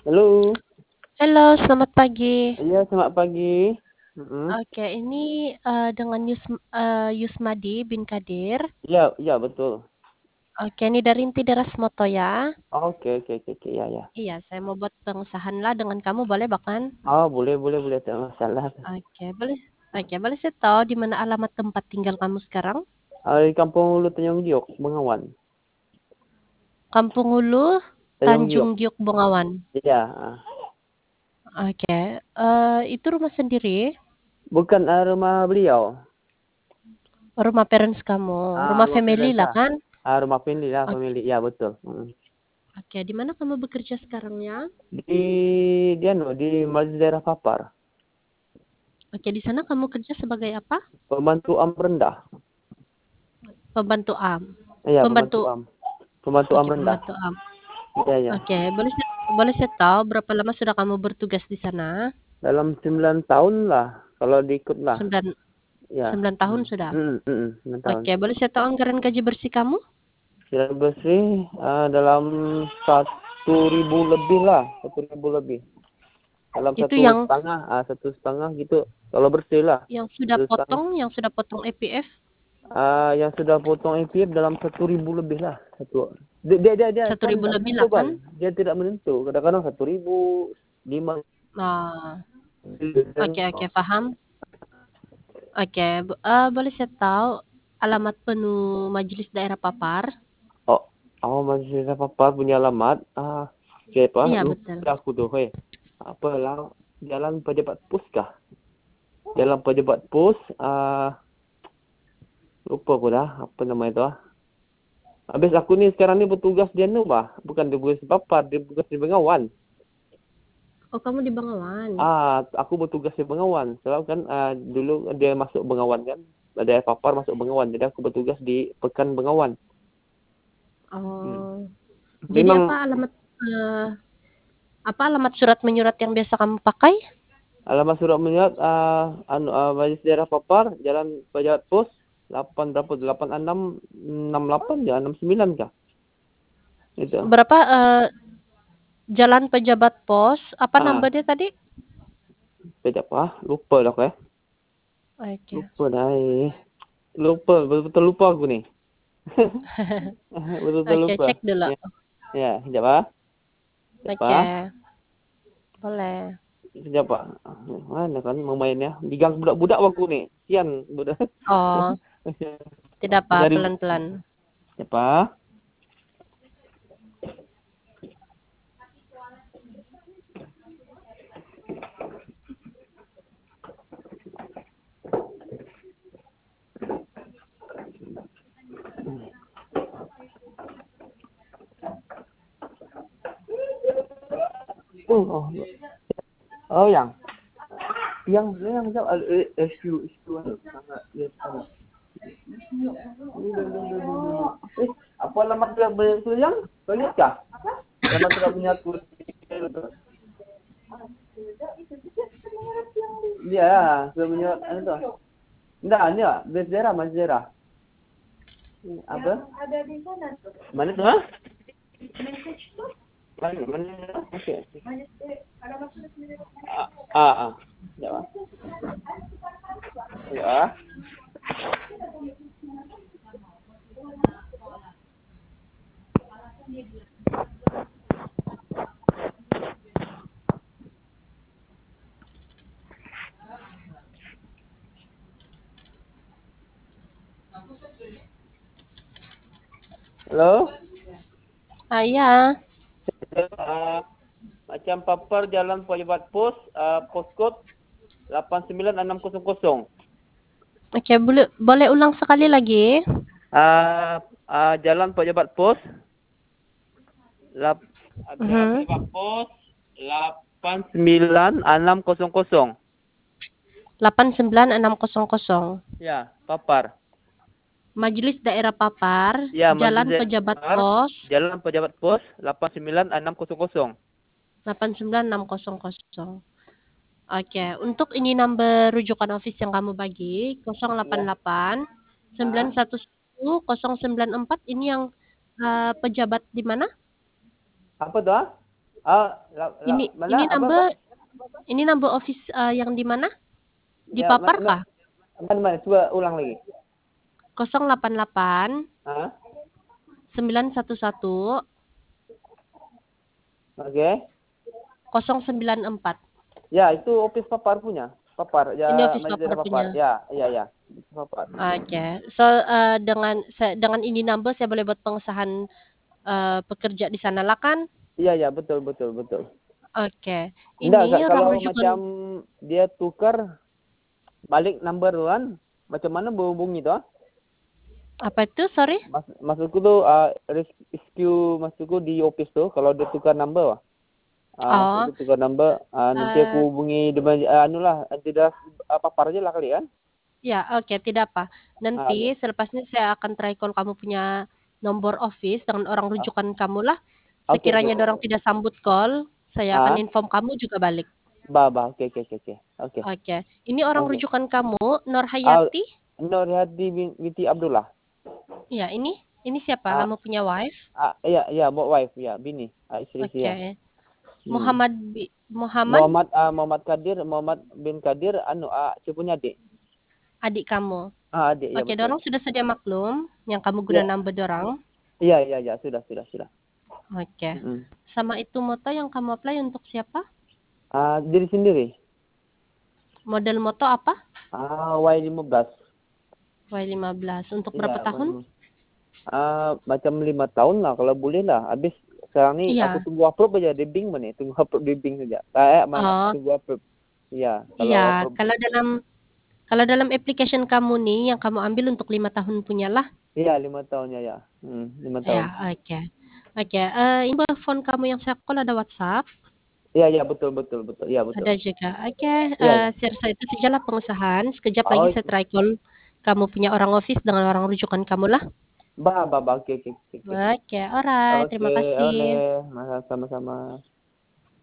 Halo. Halo, selamat pagi. Iya, selamat pagi. Mhm. Oke, ini dengan Yusmadi bin Kadir. Iya iya, betul. Oke, ini dari Inti Deras Moto ya. Oke oke oke oke, iya iya. Iya, saya mau buat pengesahan lah dengan kamu, boleh bahkan? Oh, boleh boleh boleh, tidak masalah. Oke, boleh. Oke, boleh saya tahu di mana alamat tempat tinggal kamu sekarang? Di Kampung Hulu Tanjung Priok, Bengawan. Kampung Hulu, Tanjung Tanjung Priok. Giok, Bengawan. Iya, Oke, itu rumah sendiri, bukan, rumah beliau. rumah parents kamu, rumah Rumah family parents lah lah. kan? Rumah family lah, Oke, family. Iya, betul. oke, di mana kamu bekerja sekarang ya? Di dia no, di Masjid Daerah Papar. Oke, di sana kamu kerja sebagai apa? Pembantu am rendah. Pembantu AM. Iya, pembantu Pembantu. am. Pembantu am Oke, rendah. pembantu AM. Iya, iya. Oke, boleh saya tahu berapa lama sudah kamu bertugas di sana? Dalam 9 tahun lah, kalau diikut lah. 9 Ya. 9 tahun sudah. 9 tahun. Oke, boleh saya tahu anggaran gaji bersih kamu? Siaran bersih dalam 1.000 lebih lah, 1.000 lebih. Dalam Itu satu setengah, 1,5 gitu. Kalau bersih lah, yang sudah 1,5. potong, EPF Yang sudah potong EPF dalam 1.000 lebih lah. Dia satu kan ribu tidak lebih menentu lah bang. kan? Dia tidak menentu. Kadang-kadang 1.000, 5. Nah, oke oke paham. Oke, boleh saya tahu alamat penuh Majelis Daerah Papar? Oh, masih apa punya alamat. Siapa? Iya betul. Lupa aku tuh, hei. Apa lah? Jalan Pejabat Pus kah? Jalan Pejabat Pus. Lupa aku dah. Apa nama itu? Habis aku ni sekarang ni bertugas di anu bah. Bukan di Bugis Papar, di bertugas di Bengawan. Oh, kamu di Bengawan. Aku bertugas di Bengawan. Sebab kan dulu dia masuk Bengawan kan. Ada Papar masuk Bengawan. Jadi aku bertugas di Pekan Bengawan. Hmm. Oh, jadi Memang eh, apa alamat surat menyurat yang biasa kamu pakai? alamat surat menyurat Majlis Daerah Papar, Jalan Pejabat Pos 8 berapa? 8668 ya, 69 kah? Itu. Berapa Jalan Pejabat Pos, apa Ah, nama dia tadi? Pejabat apa? Lupa dah aku ya. Oke. Lupa dah. Lupa, betul-betul lupa aku ni. Betul-betul Oke, lupa. cek dulu. Ya, ya, sekejap ah. Sekejap Oke, ah. boleh. Sekejap ah. Mana kan memainnya? Digang budak-budak aku ni. Sian budak. Oh, tidak apa, Mencari. pelan-pelan. Sekejap ah. Oh, yang jawab SQ anu sangat dia sangat. Apa alamat dia tu yang? Banyak kah? Alamat sudah punya aku. Dia sudah punya anu tu. Enggak, enggak, base daerah, mas daerah. Apa? Ada di sana tuh. Mana tu? Mana? Okey. Ya. Ya. Halo? Ya. Macam Papar Jalan Pejabat Pos, postcode 89600. Oke, boleh ulang sekali lagi. Jalan Pejabat Pos, Jalan Mhm. Pejabat Pos 89600. 89600. Ya, Papar. Majelis Daerah Papar, Ya, Masjid Jalan Pejabat Papar, Pos Jalan Pejabat Pos 89600. 89600. Oke, untuk ini number rujukan office yang kamu bagi Ya. 088 911 094 ini yang pejabat di mana? Apa tuh? Ini Mana apa? ini number office yang di mana? Di Ya, Papar kah? mana? Coba ulang lagi. 088 Ah, 911 oke. 094. Ya, itu office Papar punya. Papar, Ini ya, office Masjid Papar Daerah Papar. punya. Ya. Papar. Oke. So dengan ini number saya boleh buat pengesahan pekerja di sana lah kan? Iya, betul. Oke. Enggak, Ini orang kalau rujukan macam dia tukar balik number kan, macam mana berhubungi tuh? apa itu? Sorry. Maksudku tuh rescue maksudku di office tuh kalau dia tukar number. Oh, Maksudku tukar number, nanti eh, aku hubungi dengan tidak Papar aja lah kali kan? ya, oke, tidak apa. Oke. Nanti selepasnya saya akan try call kamu punya nomor office dengan orang Ah, rujukan kamu lah. oke. Sekiranya orang tidak sambut call, saya akan Ah, inform kamu juga balik. oke. Oke. Ini orang Oke. rujukan kamu, Nur Ah, Hayati. Nur Hadi binti Abdullah. Ya, ini siapa? Ah, Kamu punya wife? iya, mau wife ya, bini, istri saya. Oke. Hmm. Muhammad Muhammad bin Kadir, sepupunya adik. adik kamu. Adik, ya Oke, betul. dorong sudah sedia maklum yang kamu guna Ya, number dorong. iya, sudah. Oke. Mm. Sama itu moto yang kamu apply untuk siapa? Diri sendiri. Model moto apa? Y15. Y15. Untuk berapa Iya, tahun? macam 5 tahun lah kalau boleh lah. Habis sekarang nih aku Iya. tunggu upload aja di Bing mana, tunggu upload di Bing saja. Oh, Tunggu upload. Iya, kalau iya. upload. Kalau dalam application kamu nih yang kamu ambil untuk 5 tahun punya lah. Iya, 5 tahunnya ya. 5 tahun. Ya, oke. Oke, ini phone kamu yang saya call ada WhatsApp, Iya, betul. Iya, betul. ada juga. Oke, Iya. share saya itu sajalah pengusahaan. Sekejap lagi Oh, saya try call kamu punya orang office dengan orang rujukan kamu lah. oke. Oke, alright. Oke, Terima kasih. oleh, sama-sama.